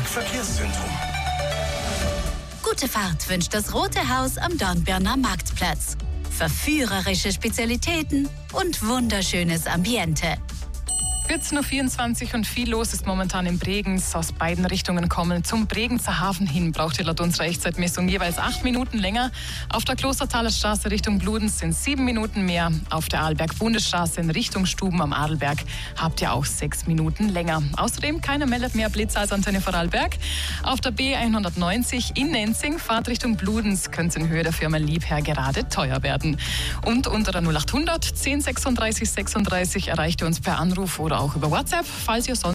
Verkehrszentrum. Gute Fahrt wünscht das Rote Haus am Dornbirner Marktplatz. Verführerische Spezialitäten und wunderschönes Ambiente. 14.24 Uhr und viel los ist momentan in Bregenz. Aus beiden Richtungen kommen. Zum Bregenzer Hafen hin braucht ihr laut unserer Echtzeitmessung jeweils 8 Minuten länger. Auf der Klostertaler Straße Richtung Bludenz sind 7 Minuten mehr. Auf der Arlberg-Bundesstraße in Richtung Stuben am Adelberg habt ihr auch 6 Minuten länger. Außerdem keiner meldet mehr Blitz als Antenne Vorarlberg. Auf der B190 in Nenzing, Fahrt Richtung Bludenz, könnte es in Höhe der Firma Liebherr gerade teuer werden. Und unter der 0800 10 36 36 erreicht ihr uns per Anruf oder auch über WhatsApp, falls ihr sonst